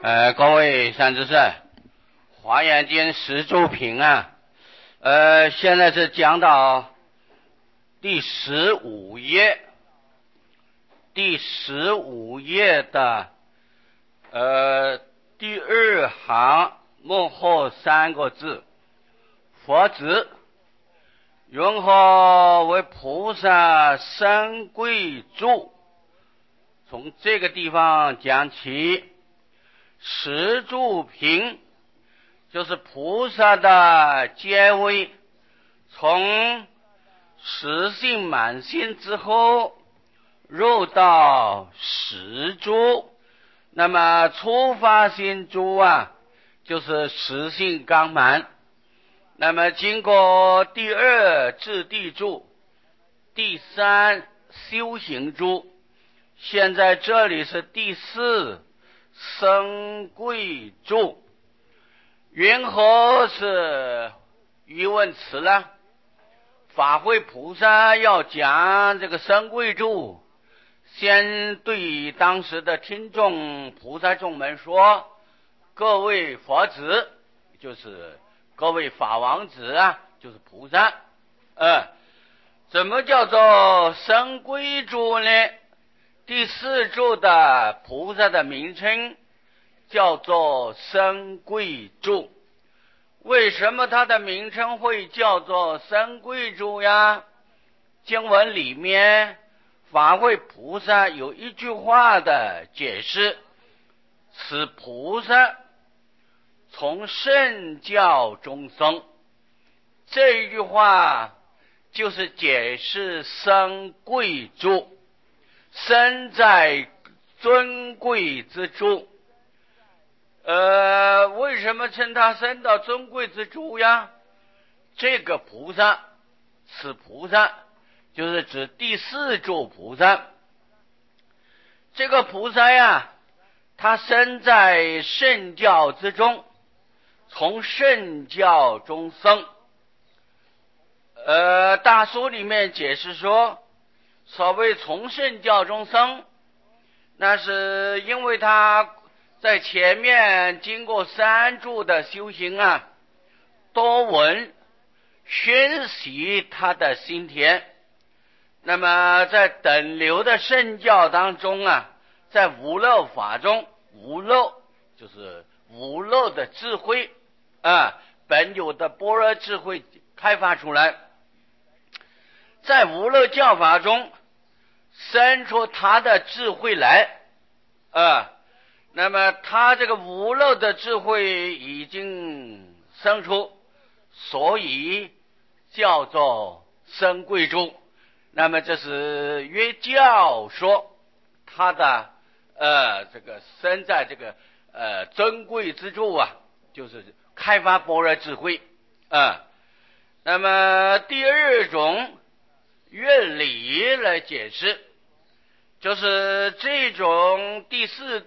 各位善知识，华严经十住品啊，现在是讲到第15页，第15页的第二行幕后3个字，佛子云何为菩萨身贵住？从这个地方讲起。十住品就是菩萨的阶位，从实性满性之后入到十住，那么初发心住啊，就是实性刚满，那么经过第2智地住，第3修行住，现在这里是第4身贵住。云何是疑问词呢？法会菩萨要讲这个身贵住，先对当时的听众菩萨众们说，各位佛子，就是各位法王子啊，就是菩萨，怎么叫做身贵住呢？第4住的菩萨的名称叫做身贵住。为什么它的名称会叫做身贵住呀？经文里面法会菩萨有一句话的解释，此菩萨从圣教中生，这一句话就是解释身贵住，身在尊贵之处。为什么称他身到尊贵之处呀？这个菩萨，此菩萨就是指第4住菩萨。这个菩萨呀，他身在圣教之中，从圣教中生。大书里面解释说，所谓从圣教中生，那是因为他在前面经过3住的修行啊，多闻熏习他的心田，那么在等流的圣教当中啊，在无漏法中，无漏就是无漏的智慧啊，本有的般若智慧开发出来，在无漏教法中生出他的智慧来那么他这个无漏的智慧已经生出，所以叫做身贵住。那么这是约教说他的这个身在这个尊贵之处啊，就是开发般若智慧那么第2种乐理来解释，就是这种第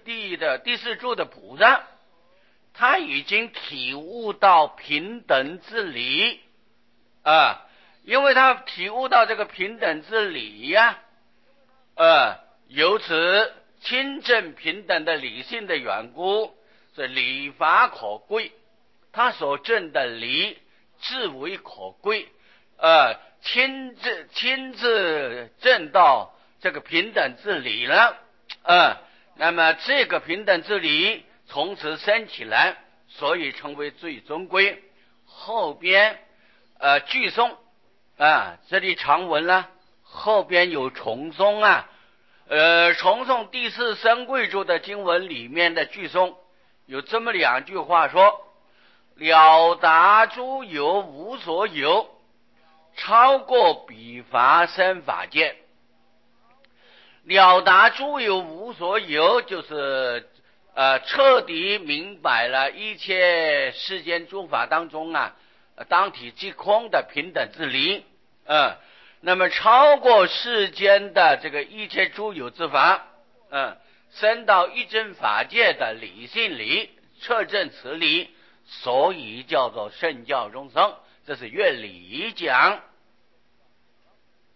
4住的菩萨，他已经体悟到平等之理因为他体悟到这个平等之理呀由此清正平等的理性的缘故，是理法可贵，他所证的理至为可贵亲自证到这个平等之理了那么这个平等之理从此升起来，所以称为最尊贵。后边句诵这里长文了，后边有重诵重诵第4身贵住的经文里面的句诵有这么2句话说，了达诸有无所有，超过彼法身法界。了达诸有无所有，就是彻底明白了一切世间诸法当中当体即空的平等之理那么超过世间的这个一切诸有之法升到一真法界的理性理，彻证此理，所以叫做圣教中生。这是乐理讲。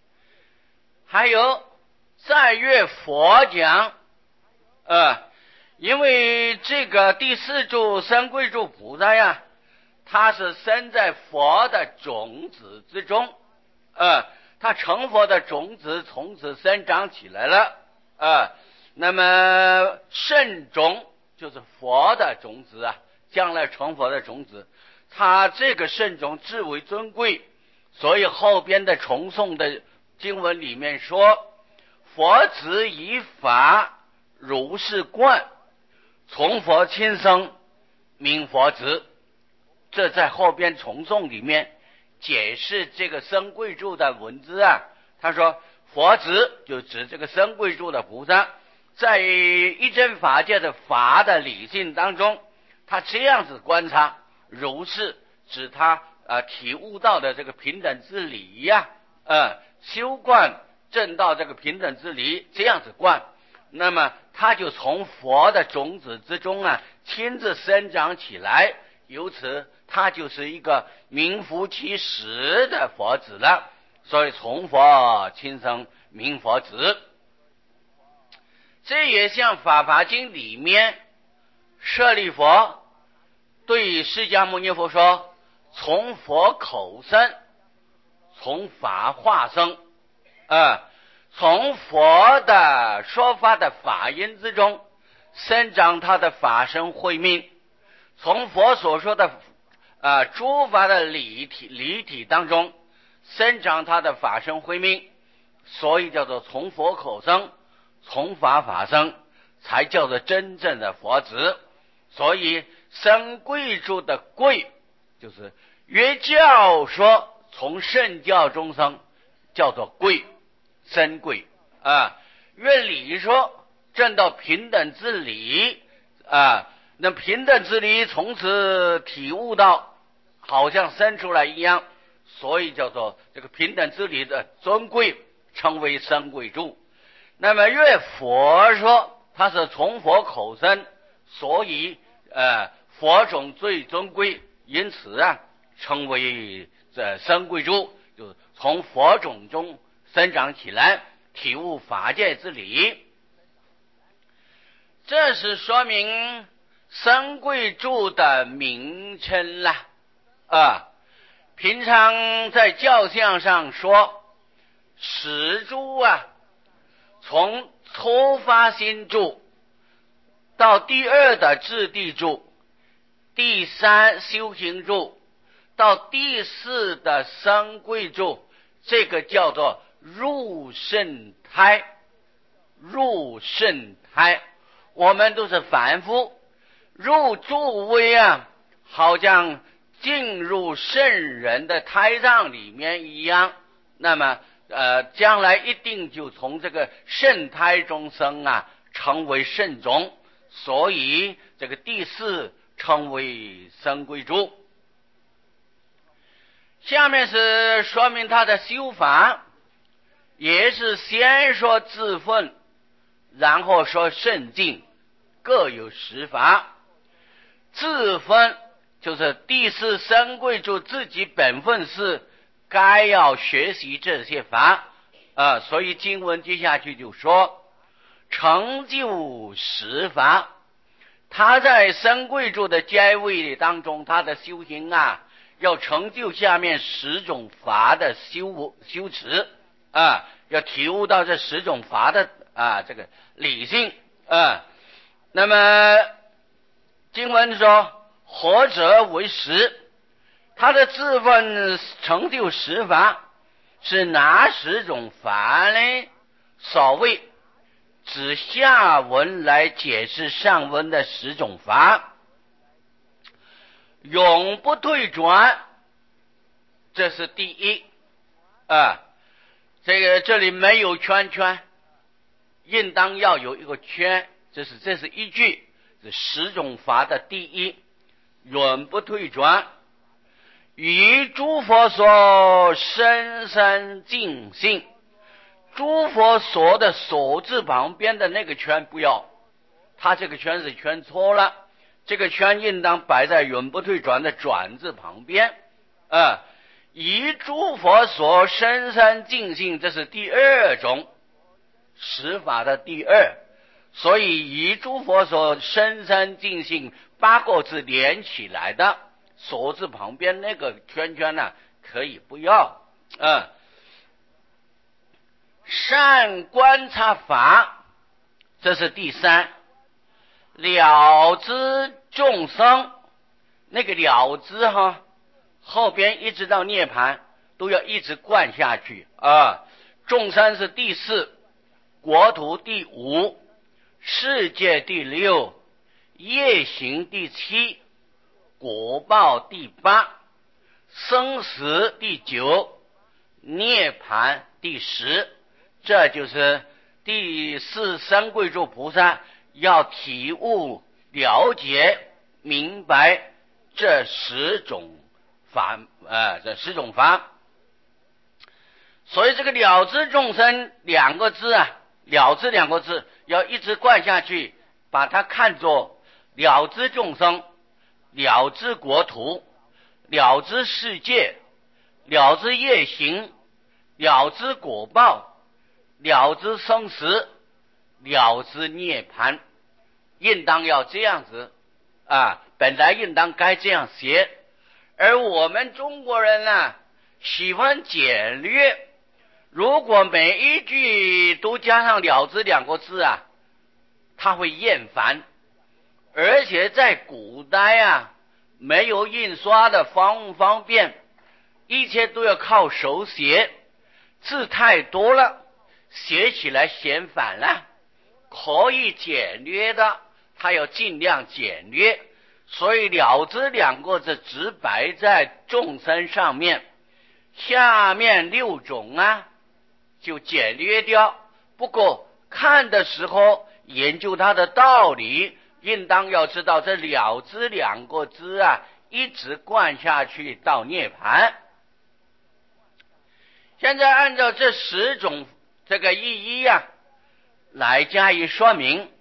还有在乐佛讲因为这个第四柱生贵柱菩萨呀，他是生在佛的种子之中，他成佛的种子从此生长起来了，那么圣种就是佛的种子啊，将来成佛的种子，他这个圣种至为尊贵，所以后边的重诵的经文里面说，佛子以法如是观，从佛亲生名佛子。这在后边重诵里面解释这个生贵柱的文字啊，他说佛子就指这个生贵柱的菩萨，在一真法界的法的理性当中，他这样子观察，如是指他体悟到的这个平等之理呀，修观证到这个平等之理，这样子观，那么他就从佛的种子之中啊亲自生长起来，由此他就是一个名副其实的佛子了，所以从佛亲生名佛子。这也像《法华经》里面舍利佛对释迦牟尼佛说，从佛口生，从法化生，从佛的说法的法音之中生长他的法身慧命，从佛所说的诸法的理体当中生长他的法身慧命，所以叫做从佛口生，从法生，才叫做真正的佛子。所以生贵柱的贵，就是约教说从圣教中生，叫做贵，生贵约理说证到平等之理那平等之理从此体悟到好像生出来一样，所以叫做这个平等之理的尊贵，称为生贵柱。那么越佛说他是从佛口生，所以佛种最尊贵，因此称为生贵柱，就是从佛种中生长起来，体悟法界之理。这是说明生贵柱的名称啦。平常在教相上说，十柱从初发心柱到第二的质地柱，第三修行柱，到第四的生贵柱，这个叫做入圣胎。入圣胎，我们都是凡夫，入诸位好像进入圣人的胎藏里面一样，那么将来一定就从这个圣胎中生成为圣种，所以这个第四称为生贵柱。下面是说明他的修法，也是先说自分，然后说圣境，各有十法。自分就是第四生贵柱自己本分是该要学习这些法所以经文接下去就说成就十法。他在生贵柱的阶位当中，他的修行要成就下面十种法的修持要体悟到这十种法的这个理性那么经文说何者为十，他的自分成就十法是哪十种法呢？所谓指下文来解释上文的十种法。永不退转，这是第一这里没有圈圈，应当要有一个圈，这是一句，是十种法的第一，永不退转。与诸佛所深深净性，诸佛所的所字旁边的那个圈不要，他这个圈是圈错了，这个圈应当摆在永不退转的转字旁边以诸佛所深深净性，这是第二种十法的第二。 所以以诸佛所深深净性八个字连起来的，所字旁边那个圈圈呢，可以不要。善观察法，这是第三。了知众生，那个了知后边一直到涅槃都要一直灌下去啊。众生是第四，国土第五，世界第六，业行第七，果报第八，生死第九，涅槃第十。这就是第四生贵住菩萨要体悟了解明白这十种法，这十种法。所以这个了知众生两个字啊，了知两个字要一直灌下去，把它看作了知众生，了知国土，了知世界，了知业行，了知果报，了知生死，了知涅槃，应当要这样子啊，本来应当该这样写。而我们中国人呢，喜欢简略，如果每一句都加上了知两个字啊，他会厌烦。而且在古代啊，没有印刷的方便，一切都要靠手写，字太多了，写起来嫌烦了。可以简略的，他要尽量简略，所以了知两个字只摆在众生上面，下面六种啊就简略掉。不过看的时候研究它的道理，应当要知道这了知两个字啊，一直灌下去到涅槃。现在按照这十种这个意义啊来加以说明。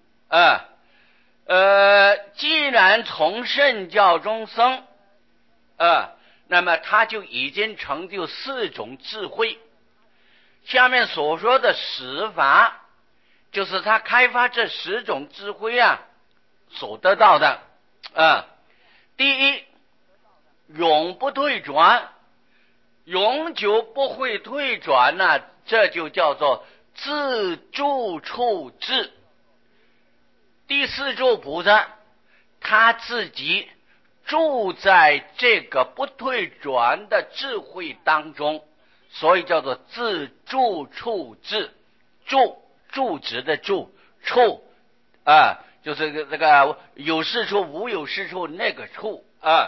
既然从圣教中生，那么他就已经成就四种智慧。下面所说的十法，就是他开发这十种智慧啊所得到的。第一，永不退转，永久不会退转呢，这就叫做自住处智。第四住菩萨他自己住在这个不退转的智慧当中，所以叫做自住处智。住址的住，处就是这个有事处无有事处那个处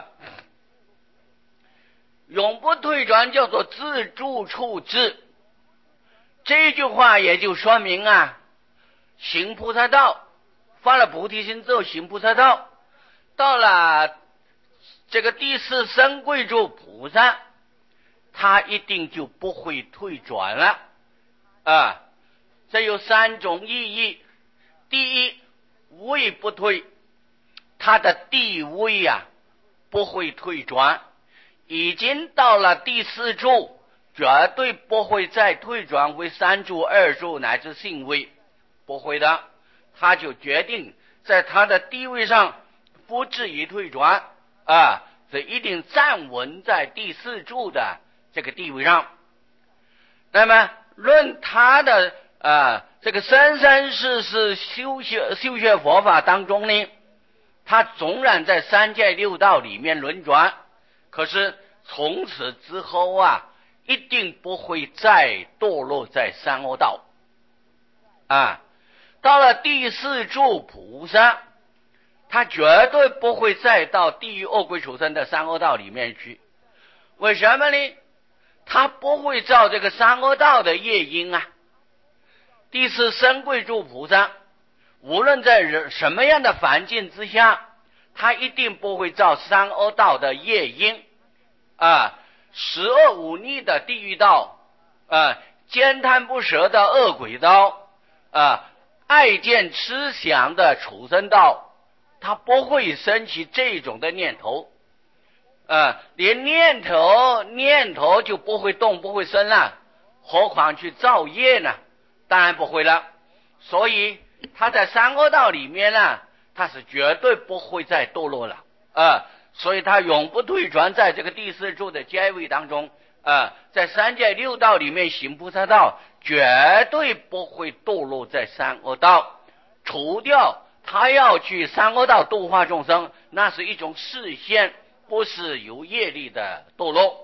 永不退转叫做自住处智。这句话也就说明啊，行菩萨道，发了菩提心之后行菩萨道，到了这个第四生贵住菩萨，他一定就不会退转了这有三种意义。第一，位不退，他的地位啊不会退转，已经到了第四住，绝对不会再退转为三住、二住乃至性位，不会的。他就决定在他的地位上不至于退转这一定站稳在第四住的这个地位上。那么论他的这个生生世世修学佛法当中呢，他纵然在三界六道里面轮转，可是从此之后啊，一定不会再堕落在三恶道到了第四住菩萨，他绝对不会再到地狱恶鬼畜生的三恶道里面去。为什么呢？他不会造这个三恶道的业因第四生贵住菩萨无论在什么样的环境之下，他一定不会造三恶道的业因十恶忤逆的地狱道奸贪不舍的恶鬼道爱见痴想的畜生道，他不会升起这种的念头连念头就不会动不会生了，何况去造业呢？当然不会了。所以他在三恶道里面呢，他是绝对不会再堕落了所以他永不退转在这个第四柱的阶位当中在三界六道里面行菩萨道，绝对不会堕落在三恶道，除掉他要去三恶道度化众生，那是一种示现，不是由业力的堕落。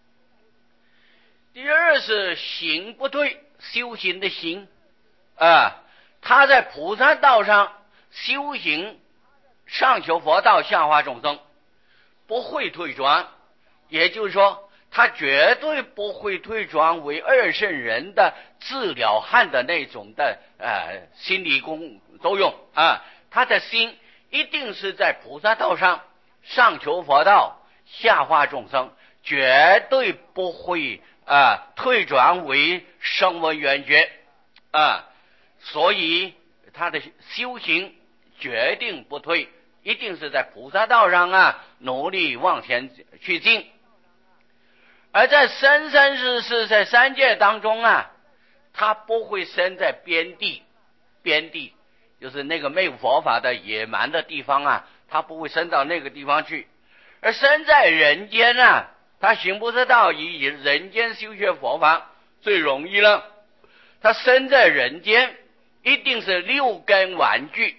第二是行不退，修行的行他在菩萨道上修行，上求佛道，下化众生，不会退转，也就是说他绝对不会退转为二圣人的自了汉的那种的心理作用他的心一定是在菩萨道上，上求佛道，下化众生，绝对不会退转为声闻缘觉所以他的修行决定不退，一定是在菩萨道上努力往前去进。而在生生世世在三界当中他不会生在边地就是那个没有佛法的野蛮的地方他不会生到那个地方去，而生在人间他行菩萨道，以人间修学佛法最容易了。他生在人间一定是六根顽具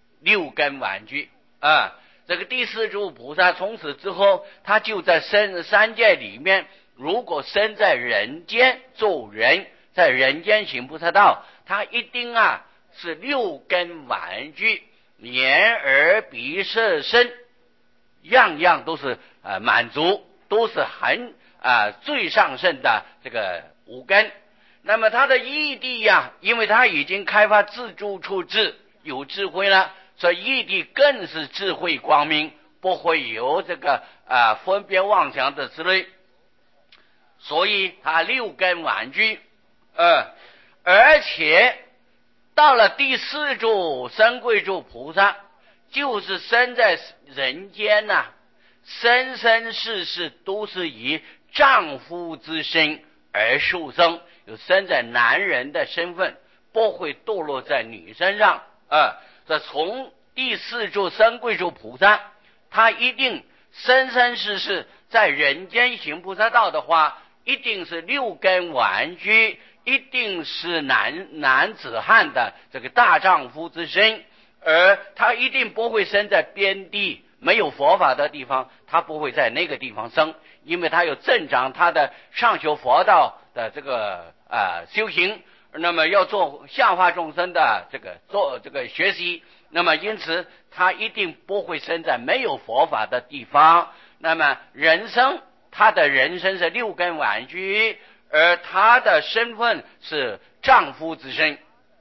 这个第四柱菩萨从此之后，他就在三界里面，如果生在人间做人，在人间行菩萨道，他一定是六根顽具，眼耳鼻舌身样样都是满足，都是很最上乘的这个五根。那么他的义谛因为他已经开发自助处智，有智慧了，所以义谛更是智慧光明，不会有这个分别妄想的之类，所以他六根顽具而且到了第四柱生贵柱菩萨，就是生在人间生生世世都是以丈夫之身而受生，有生在男人的身份，不会堕落在女身上这从第四柱生贵柱菩萨，他一定生生世世在人间行菩萨道的话，一定是六根顽具，一定是男子汉的这个大丈夫之身，而他一定不会生在边地没有佛法的地方，他不会在那个地方生，因为他有增长他的上求佛道的这个修行，那么要做下化众生的做这个学习，那么因此他一定不会生在没有佛法的地方。那么他的人生是六根顽具，而他的身份是丈夫之身。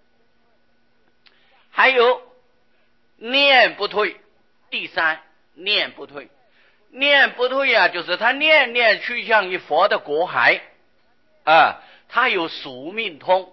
还有念不退，第三念不退就是他念念趋向于佛的国海他有宿命通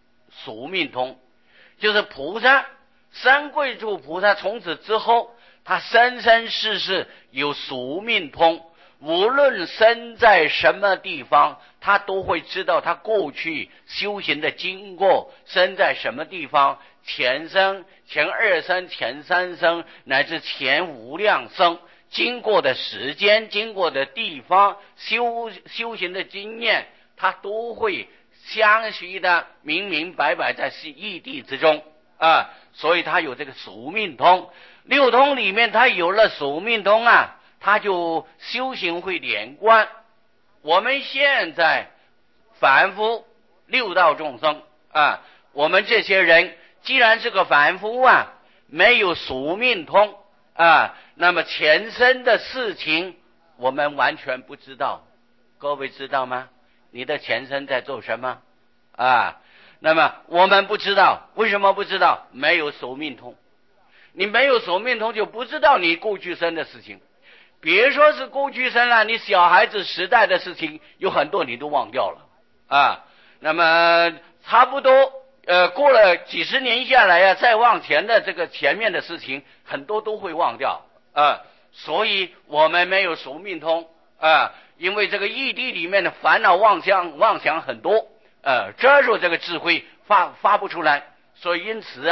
就是菩萨三贵柱菩萨从此之后，他生生世世有宿命通，无论生在什么地方，他都会知道他过去修行的经过，生在什么地方，前生、前二生、前三生乃至前无量生，经过的时间、经过的地方、修行的经验，他都会详细的明明白白在义谛之中所以他有这个宿命通。六通里面他有了宿命通他就修行会连贯。我们现在凡夫六道众生我们这些人既然是个凡夫没有宿命通那么前生的事情我们完全不知道。各位知道吗？你的前生在做什么那么我们不知道。为什么不知道？没有宿命通。你没有宿命通，就不知道你过去生的事情。别说是过去生了，你小孩子时代的事情有很多你都忘掉了那么差不多过了几十年下来再往前的这个前面的事情很多都会忘掉所以我们没有宿命通因为这个义谛里面的烦恼妄想很多遮住这个智慧发不出来，所以因此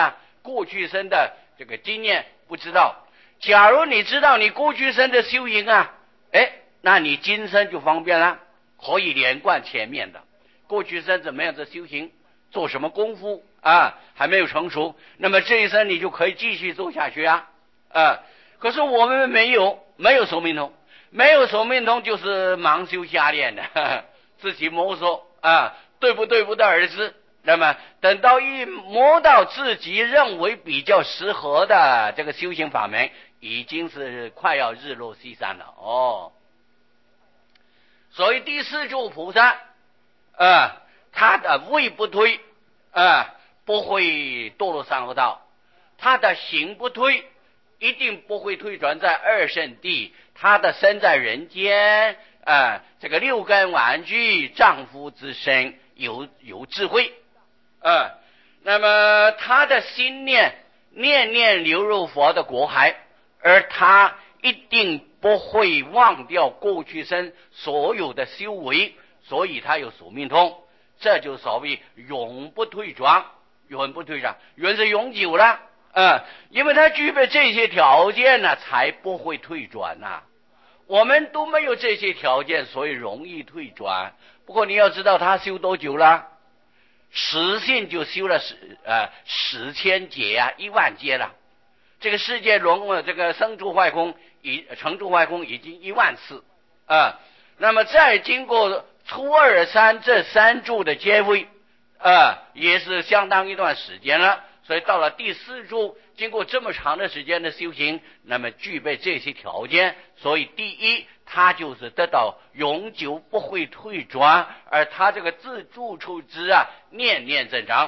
过去生的这个经验不知道。假如你知道你过去生的修行啊，那你今生就方便了，可以连贯前面的过去生怎么样的修行，做什么功夫啊，还没有成熟，那么这一生你就可以继续做下去啊。可是我们没有宿命通，没有宿命通就是盲修瞎练的，自己摸索啊，对不对不得而知。那么等到一摸到自己认为比较适合的这个修行法门，已经是快要日落西山了哦。所以第四柱菩萨他的位不推不会堕落三恶道，他的行不推一定不会退转在二圣地，他的身在人间这个六根玩具丈夫之身有智慧那么他的心念念流入佛的国海，而他一定不会忘掉过去生所有的修为，所以他有宿命通，这就所谓永不退转，永不退转，永是永久了因为他具备这些条件呢，才不会退转我们都没有这些条件，所以容易退转。不过你要知道他修多久了，实性就修了10千劫10000劫了。这个世界这个生住坏空成住坏空已经10000次那么再经过初二三这3柱的阶位也是相当一段时间了。所以到了第4柱，经过这么长的时间的修行，那么具备这些条件，所以第一他就是得到永久不会退转，而他这个自住处之念念增长。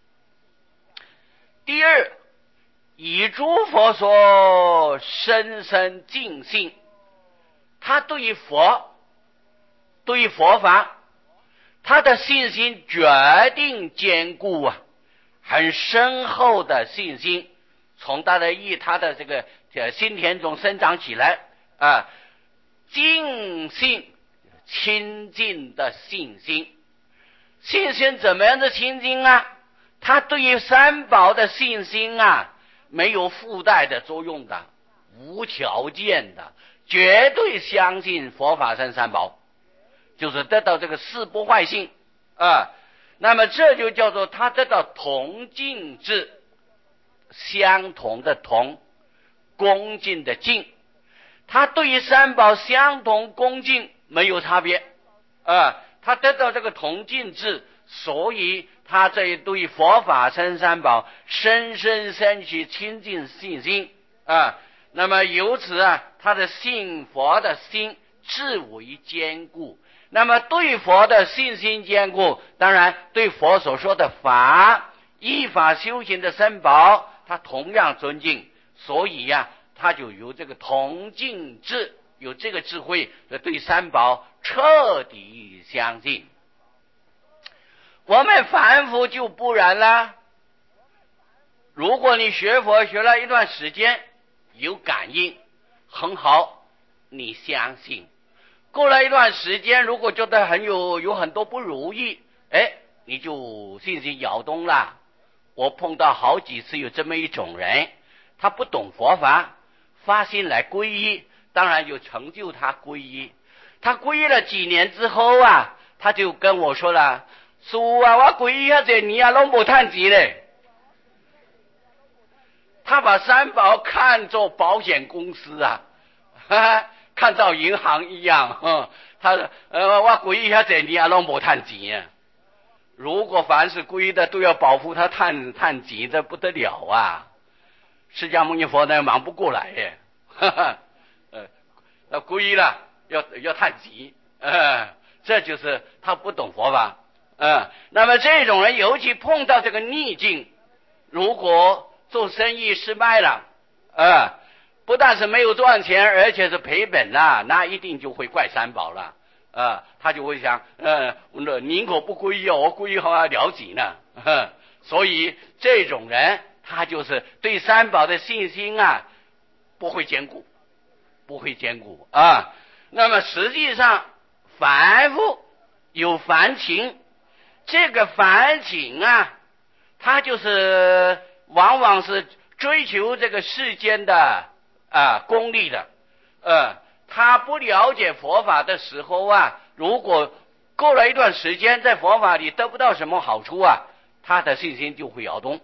第二，以诸佛所深深敬信，他对于佛法他的信心决定坚固很深厚的信心，从他的这个心田中生长起来敬信亲近的信心。信心怎么样的亲近他对于三宝的信心没有附带的作用的，无条件的，绝对相信佛法僧三宝，就是得到这个四不坏性那么这就叫做他得到同敬智，相同的同，恭敬的敬，他对于三宝相同恭敬，没有差别他得到这个同敬智，所以他这对佛法僧三宝深深升起亲近信心那么由此他的信佛的心至为坚固。那么对佛的信心坚固，当然对佛所说的法依法修行的三宝他同样尊敬，所以他就有这个同敬智，有这个智慧，对三宝彻底相信。我们凡夫就不然了，如果你学佛学了一段时间，有感应很好，你相信，过了一段时间，如果觉得有很多不如意你就信心摇动了。我碰到好几次有这么一种人，他不懂佛法，发心来皈依，当然有成就他皈依。他皈依了几年之后他就跟我说了，师父我皈依这年都没赚钱嘞。他把三宝看作保险公司看到银行一样他说我皈依这年都没赚钱如果凡是皈依的都要保护他赚钱，这不得了释迦牟尼佛呢忙不过来皈依了要赚钱这就是他不懂佛法那么这种人尤其碰到这个逆境，如果做生意失败了不但是没有赚钱，而且是赔本那一定就会怪三宝了他就会想宁可不皈依我皈依好了解呢所以这种人他就是对三宝的信心不会坚固那么实际上凡夫有凡情，这个凡情它就是往往是追求这个世间的功利的，他不了解佛法的时候啊，如果过了一段时间在佛法里得不到什么好处啊，他的信心就会摇动。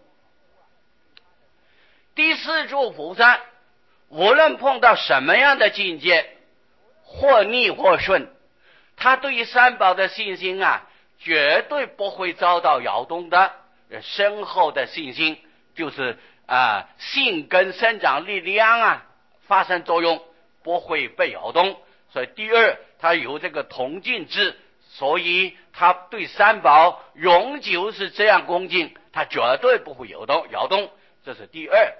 第四柱菩萨无论碰到什么样的境界，或逆或顺，他对于三宝的信心啊，绝对不会遭到摇动的。深厚的信心就是信根生长力量啊发生作用，不会被摇动。所以第二，他有这个同敬智，所以他对三宝永久是这样恭敬，他绝对不会摇动。这是第二。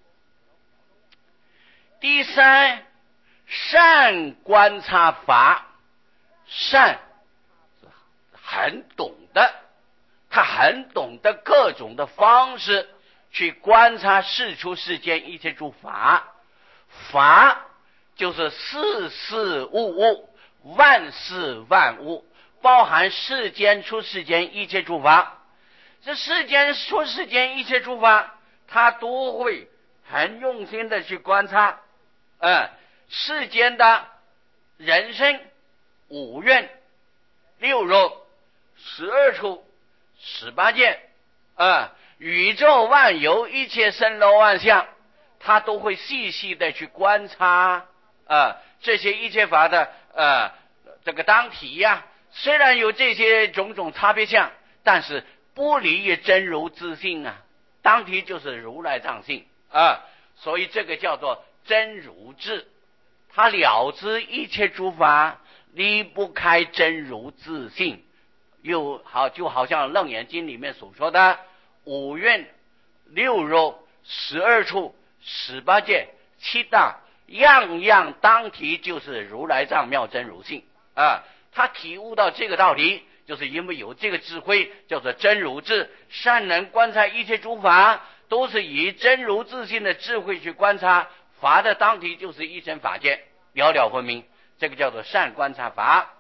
第三，善观察法，善很懂得，他很懂得各种的方式去观察世出世间一切诸法。法就是事事物物，万事万物，包含世间出世间一切诸法。这世间出世间一切诸法，他都会很用心的去观察。世间的人生、五蕴、六肉、12处、18界，宇宙万有一切森罗万象，他都会细细的去观察这些一切法的这个当体呀。虽然有这些种种差别相，但是不离于真如自性啊，当体就是如来藏性所以这个叫做真如智。他了知一切诸法离不开真如自性，就好像楞严经里面所说的五蕴、六肉、12处、18界、7大，样样当体就是如来藏妙真如性他体悟到这个道理，就是因为有这个智慧，叫做真如智。善能观察一切诸法，都是以真如自性的智慧去观察，法的当体就是一真法界，了了分明，这个叫做善观察法。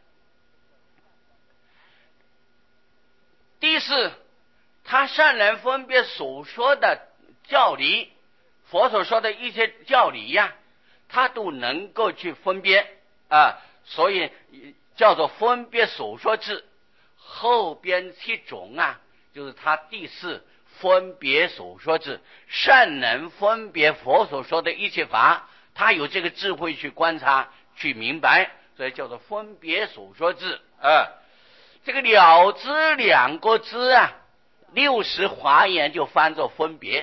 第四，他善能分别所说的教理，佛所说的一些教理呀，他都能够去分别所以叫做分别所说智。后边7种就是他第四分别所说智，善能分别佛所说的一切法，他有这个智慧去观察去明白，所以叫做分别所说智这个了知两个字60华严就翻作分别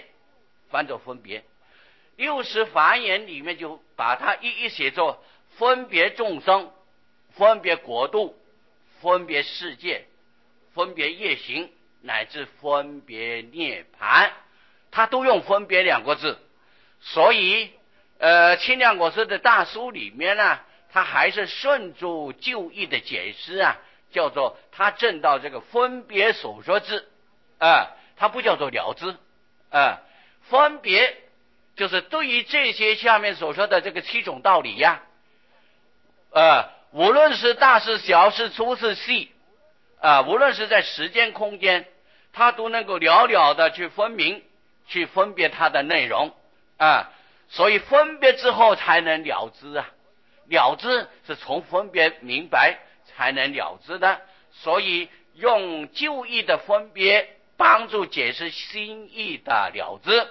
，60华严里面就把它一写作分别众生、分别国度、分别世界、分别业行，乃至分别涅槃，他都用分别两个字。所以清凉果师的大书里面他还是顺住旧义的解释叫做他证到这个分别所说智他不叫做了知分别就是对于这些下面所说的这个7种道理无论是大事小事粗事细无论是在时间空间，他都能够了了的去分明去分别它的内容所以分别之后才能了知了知是从分别明白才能了知的，所以用旧义的分别帮助解释新义的了知。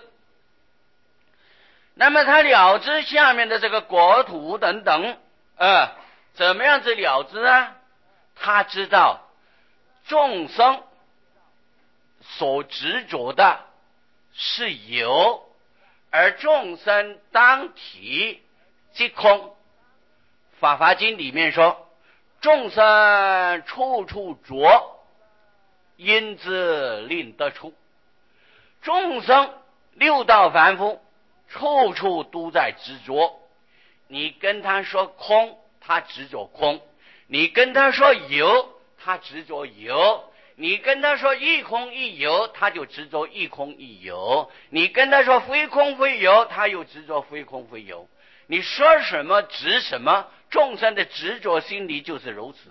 那么他了知下面的这个国土等等怎么样子了知他知道众生所执着的是有，而众生当体即空。法华经里面说，众生处处着，因之令得出。众生六道凡夫处处都在执着，你跟他说空，他执着空；你跟他说有，他执着有；你跟他说一空一有，他就执着一空一有；你跟他说非空非有，他又执着非空非有。你说什么执什么，众生的执着心理就是如此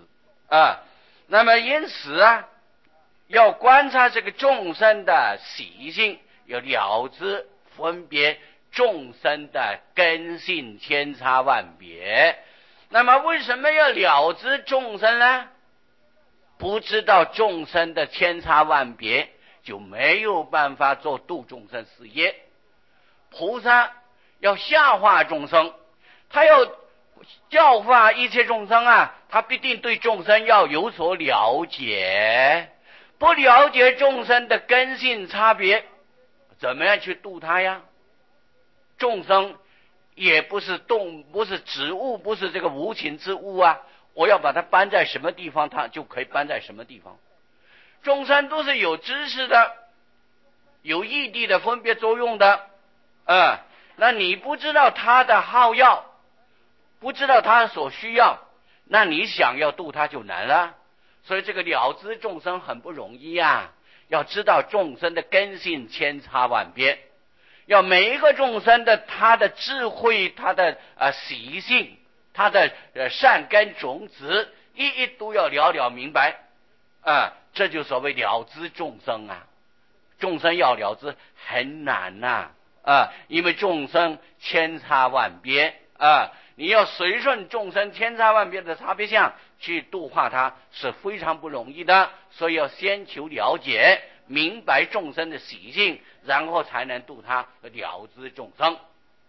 那么因此要观察这个众生的习性， 要了知分别众生的根性千差万别。那么为什么要了知众生呢？不知道众生的千差万别，就没有办法做度众生事业。菩萨要下化众生，他要教化一切众生啊，他必定对众生要有所了解。不了解众生的根性差别，怎么样去度他呀？众生也不是动，不是植物，不是这个无情之物啊，我要把它搬在什么地方，它就可以搬在什么地方。众生都是有知识的，有异地的分别作用的，那你不知道他的好要，不知道他所需要，那你想要度他就难了。所以这个了知众生很不容易啊，要知道众生的根性千差万别，要每一个众生的他的智慧，他的习性，他的善根种子，一一都要了明白这就所谓了知众生啊。众生要了知很难呐因为众生千差万别你要随顺众生千差万别的差别相去度化他是非常不容易的，所以要先求了解明白众生的习性，然后才能度他了知众生。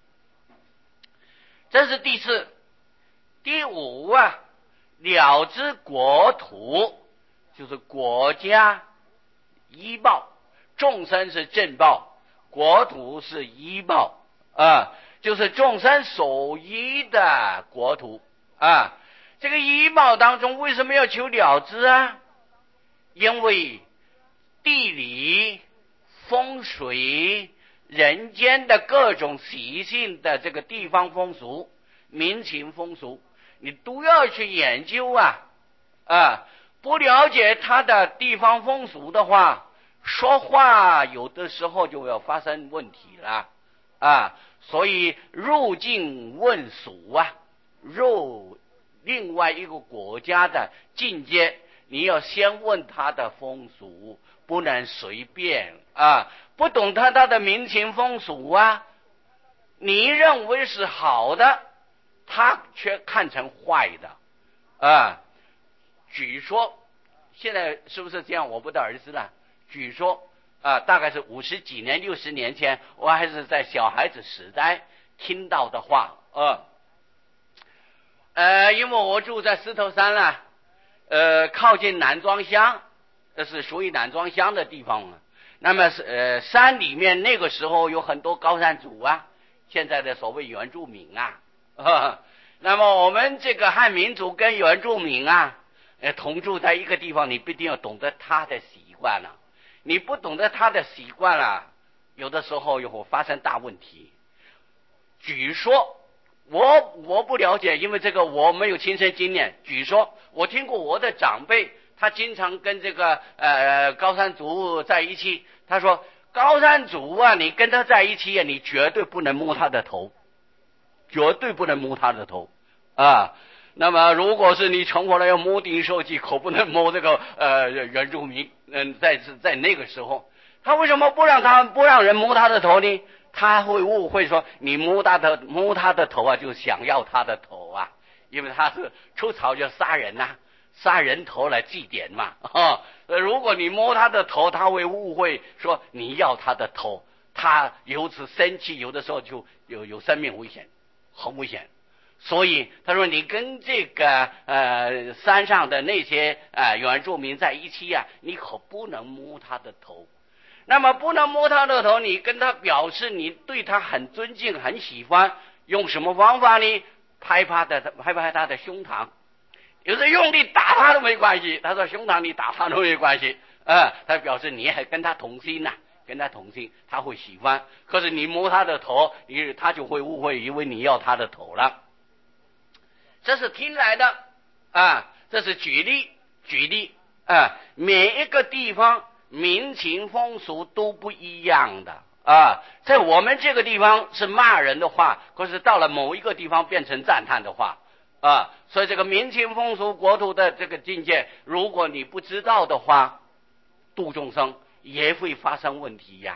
这是第四。第五了知国土，就是国家依报，众生是正报，国土是依报就是众生所依的国土这个依报当中为什么要求了知啊？因为地理、风水、人间的各种习性的这个地方风俗、民情风俗，你都要去研究不了解他的地方风俗的话，说话有的时候就要发生问题了所以入境问俗入另外一个国家的境界，你要先问他的风俗，不能随便不懂他的民情风俗你认为是好的，他却看成坏的据说现在是不是这样我不得而知了。据说大概是50几年60年前，我还是在小孩子时代听到的话因为我住在石头山靠近南庄乡，这是属于南庄乡的地方那么山里面那个时候有很多高山族现在的所谓原住民那么我们这个汉民族跟原住民同住在一个地方，你必定要懂得他的习惯你不懂得他的习惯有的时候又会发生大问题。据说我不了解，因为这个我没有亲身经验。据说我听过我的长辈，他经常跟这个高山族在一起，他说高山族你跟他在一起你绝对不能摸他的头，绝对不能摸他的头那么如果是你成活了要摸顶受记，可不能摸这个原住民在那个时候，他为什么不让人摸他的头呢？他会误会说你摸他的头就想要他的头因为他是出草就杀人杀人头来祭奠嘛如果你摸他的头，他会误会说你要他的头，他由此生气，有的时候就有生命危险，很危险。所以他说你跟这个山上的那些原住民在一起你可不能摸他的头。那么不能摸他的头，你跟他表示你对他很尊敬很喜欢，用什么方法呢？拍他的胸膛，有时用力打他都没关系，他说胸膛你打他都没关系他表示你还跟他同心跟他同心，他会喜欢。可是你摸他的头，他就会误会以为你要他的头了。这是听来的这是举例每一个地方民情风俗都不一样的在我们这个地方是骂人的话，可是到了某一个地方变成赞叹的话所以这个民情风俗国土的这个境界，如果你不知道的话，度众生也会发生问题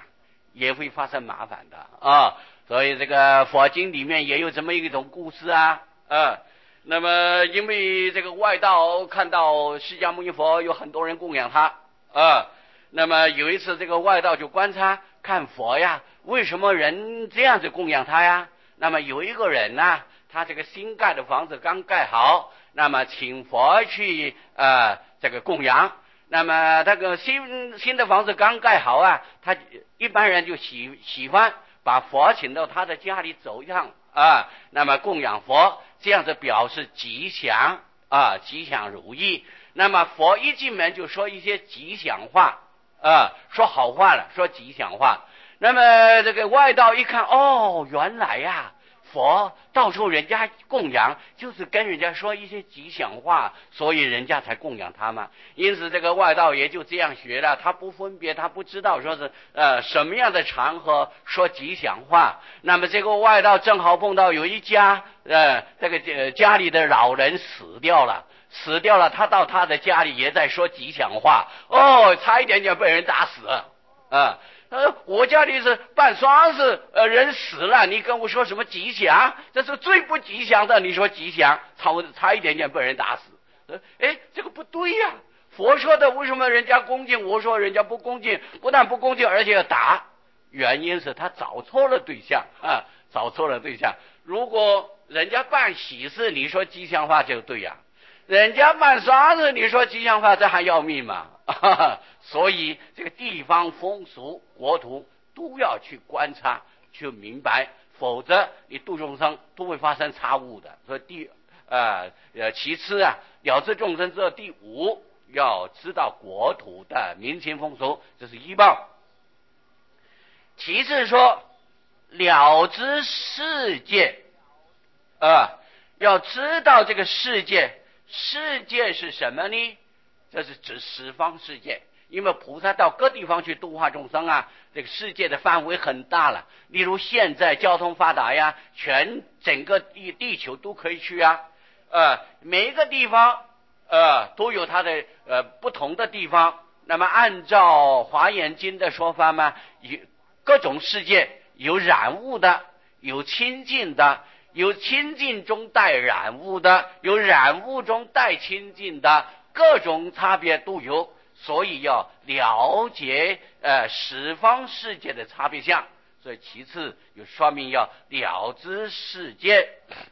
也会发生麻烦的啊。所以这个佛经里面也有这么一种故事啊。那么因为这个外道看到释迦牟尼佛有很多人供养他那么有一次这个外道就观察看佛呀，为什么人这样子供养他呀？那么有一个人呢，他这个新盖的房子刚盖好，那么请佛去这个供养。那么这个新的房子刚盖好啊，他一般人就喜欢把佛请到他的家里走向那么供养佛，这样子表示吉祥吉祥如意。那么佛一进门就说一些吉祥话说好话了，说吉祥话。那么这个外道一看，原来呀，佛到处人家供养就是跟人家说一些吉祥话，所以人家才供养他嘛。因此这个外道也就这样学了，他不分别，他不知道说是什么样的场合说吉祥话。那么这个外道正好碰到有一家这个家里的老人死掉了，他到他的家里也在说吉祥话，差一点点被人打死我家里是办丧事人死了，你跟我说什么吉祥？这是最不吉祥的，你说吉祥，差一点点被人打死。这个不对呀，佛说的为什么人家恭敬，我说人家不恭敬，不但不恭敬而且要打，原因是他找错了对象找错了对象。如果人家办喜事你说吉祥话就对呀，人家办丧事你说吉祥话，这还要命吗？所以这个地方风俗国土都要去观察去明白，否则你度众生都会发生差误的。所以其次了知众生之后，第五要知道国土的民情风俗，这是一报。其次说了知世界要知道这个世界是什么呢？这是指十方世界，因为菩萨到各地方去度化众生这个世界的范围很大了。例如现在交通发达呀，整个地球都可以去每一个地方都有它的不同的地方。那么按照华严经的说法嘛，各种世界有染污的，有清净的，有清净中带染污的，有染污中带清净的，各种差别都有。所以要了解十方世界的差别相。所以其次有说明要了知世界。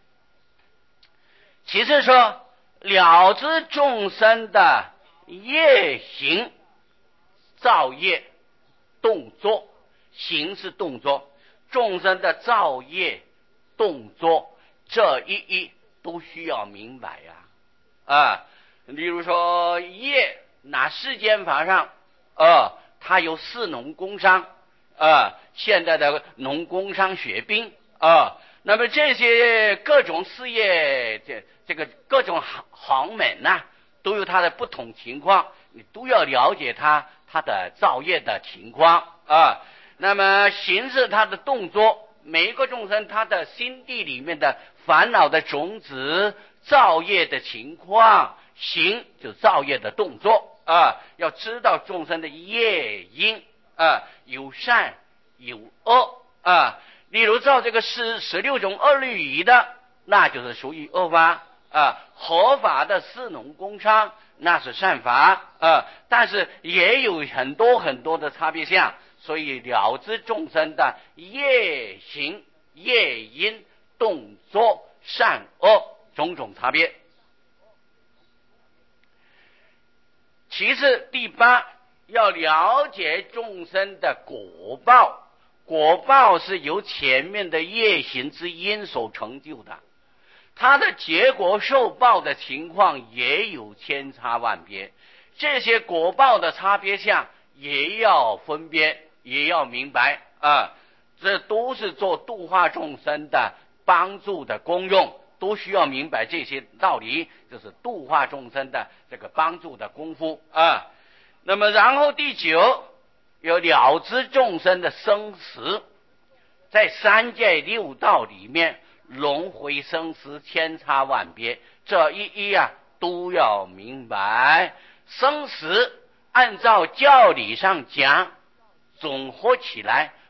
其次说了知众生的业行造业动作，行是动作，众生的造业动作，这一都需要明白例如说业拿世间法上它有四农工商现在的农工商学兵那么这些各种事业这个各种行门都有它的不同情况，你都要了解它的造业的情况那么行是它的动作，每一个众生他的心地里面的烦恼的种子造业的情况，行就造业的动作要知道众生的业因有善有恶例如造这个16种恶律仪的，那就是属于恶法合法的四农工商那是善法但是也有很多很多的差别相。所以了知众生的业行业因动作善恶种种差别。其次第八要了解众生的果报，果报是由前面的业行之因所成就的，它的结果受报的情况也有千差万别，这些果报的差别相也要分别，也要明白这都是做度化众生的帮助的功用，都需要明白这些道理，就是度化众生的这个帮助的功夫那么然后第九有了知众生的生死，在三界六道里面轮回生死千差万别，这一都要明白。生死按照教理上讲，总合起来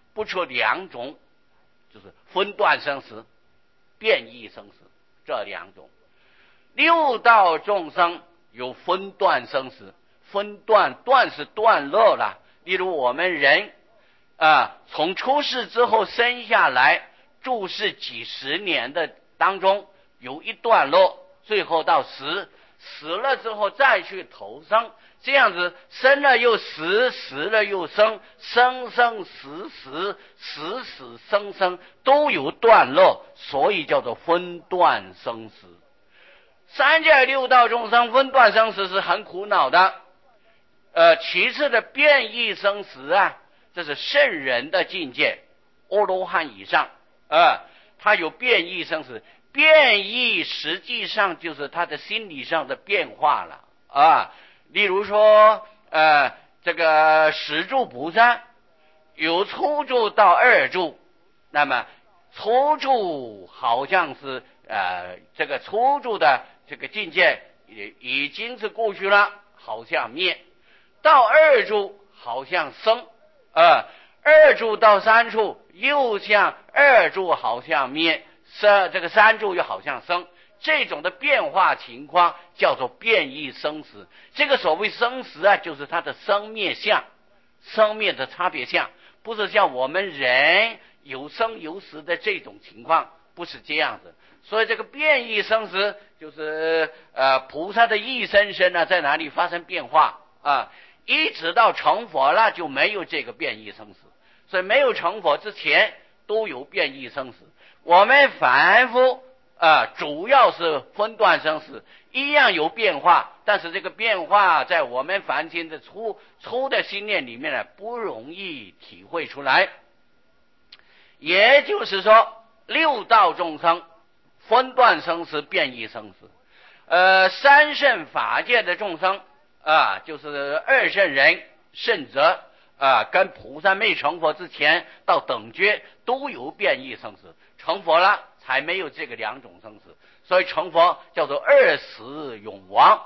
不出两种，就是分段生死、变异生死这两种。六道众生有分段生死，分段，段是段落了。例如我们人从出世之后生下来，住世几十年的当中有一段落，最后到死了之后再去投生，这样子生了又死，死了又生，生生死死，死死生生，都有段落，所以叫做分段生死。三界六道众生分段生死是很苦恼的。其次的变异生死这是圣人的境界，阿罗汉以上他有变异生死。变异实际上就是他的心理上的变化了例如说这个十住菩萨有初住到二住，那么初住好像是这个初住的这个境界已经是过去了，好像灭；到二住好像生二住到三处又像二住好像灭，这个三住又好像生，这种的变化情况叫做变异生死。这个所谓生死就是它的生灭相，生灭的差别相，不是像我们人有生有死的这种情况，不是这样子。所以这个变异生死就是菩萨的一生生在哪里发生变化一直到成佛了就没有这个变异生死。所以没有成佛之前都有变异生死。我们凡夫主要是分段生死，一样有变化，但是这个变化在我们凡心的粗的心念里面不容易体会出来。也就是说六道众生分段生死、变异生死。三圣法界的众生就是二圣人、圣者跟菩萨没成佛之前到等觉都有变异生死，成佛了才没有这个两种生死，所以成佛叫做二死永亡。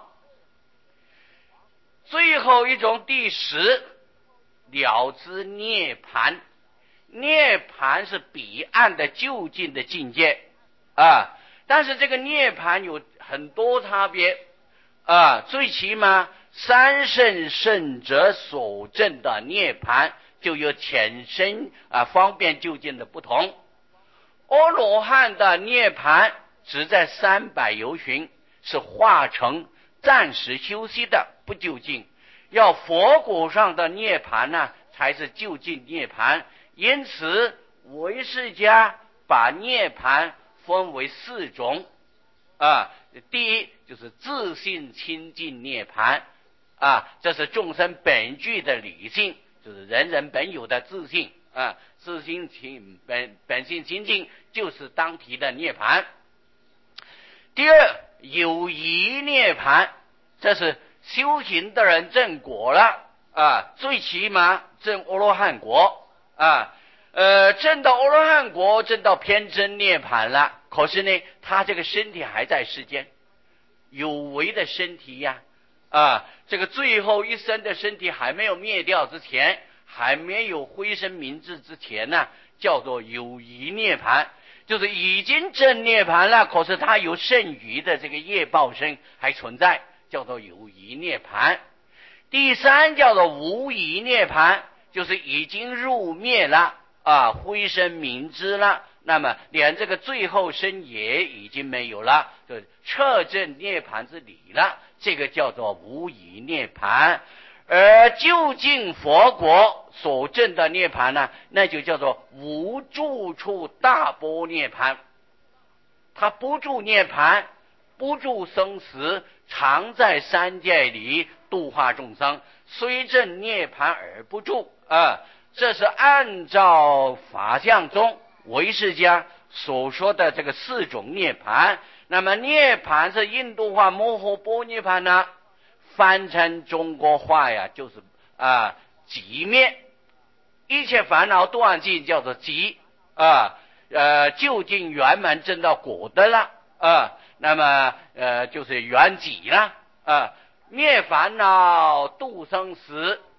最后一种第十，了知涅槃。涅槃是彼岸的就近的境界但是这个涅槃有很多差别最起码三圣圣者所证的涅槃就有浅深方便就近的不同。阿罗汉的涅槃只在300由旬，是化成暂时休息的，不就近。要佛果上的涅槃才是就近涅槃。因此唯识家把涅槃分为4种第一就是自性清净涅槃这是众生本具的理性，就是人人本有的自性自性本性清净，就是当体的涅槃。第二有疑涅槃，这是修行的人证果了最起码证阿罗汉国证到阿罗汉国，证到偏真涅槃了，可是呢他这个身体还在世间，有为的身体这个最后一生的身体还没有灭掉之前，还没有灰身明智之前叫做有疑涅槃，就是已经证涅槃了，可是他有剩余的这个业报身还存在，叫做有疑涅槃。第三叫做无疑涅槃，就是已经入灭了灰身明知了，那么连这个最后身也已经没有了，就彻证涅槃之理了，这个叫做无疑涅槃。而究竟佛国所证的涅槃那就叫做无住处大般涅槃。他不住涅槃，不住生死，常在三界里度化众生，虽证涅槃而不住这是按照法相中唯识家所说的这个4种涅槃。那么涅槃是印度话摩诃般涅槃翻成中国话就是寂灭，一切烦恼断尽叫做寂究竟圆满证到果的了那么就是圆寂了灭烦恼度生死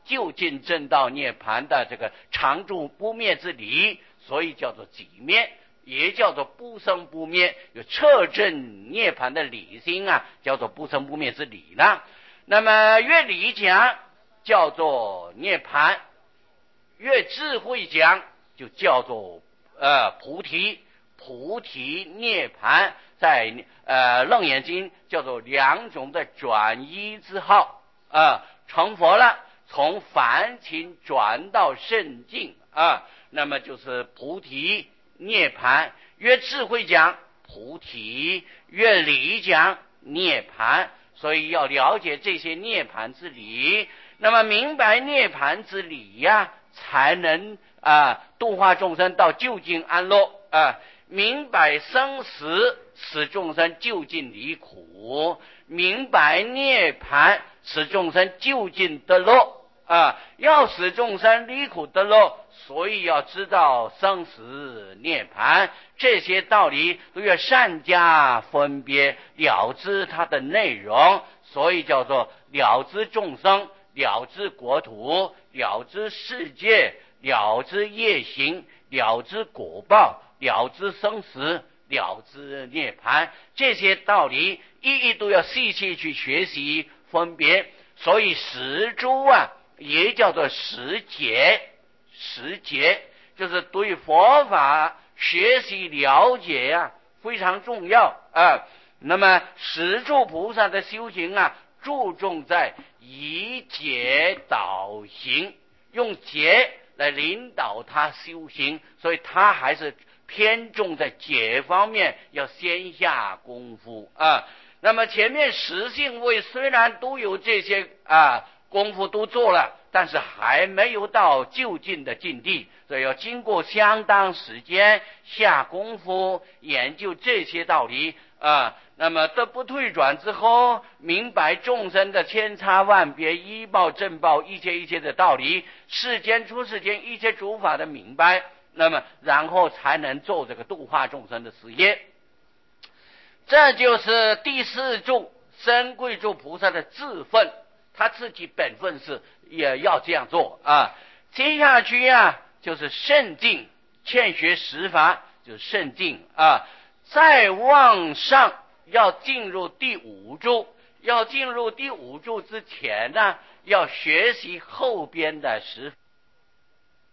究竟正道涅槃的这个常住不灭之理，所以叫做寂灭，也叫做不生不灭，有彻证涅槃的理性啊，叫做不生不灭之理呢。那么越理讲叫做涅槃，越智慧讲就叫做菩提。菩提涅槃在楞严经叫做两种的转依之号成佛了，从凡情转到圣境那么就是菩提涅槃。越智慧讲菩提，越理讲涅槃，所以要了解这些涅槃之理，那么明白涅槃之理呀，才能度化众生到究竟安乐明白生死使众生究竟离苦，明白涅槃使众生究竟得乐要使众生离苦得乐，所以要知道生死涅槃这些道理都要善加分别，了知它的内容，所以叫做了知众生，了知国土，了知世界，了知业行，了知果报，了知生死，了知涅槃，这些道理一一都要细细去学习分别。所以十诸也叫做十解，十解就是对佛法学习了解非常重要那么十诸菩萨的修行注重在以解导行，用解来领导他修行，所以他还是偏重在解方面，要先下功夫那么前面十性位虽然都有这些功夫都做了，但是还没有到究竟的境地，所以要经过相当时间下功夫研究这些道理那么得不退转之后，明白众生的千差万别，依报正报，一切的道理，世间出世间一切诸法的明白，那么然后才能做这个度化众生的事业。这就是第四柱深贵柱菩萨的自分，他自己本分是也要这样做接下去就是圣境，劝学十法就是圣境再往上要进入第五柱，要进入第五柱之前要学习后边的十法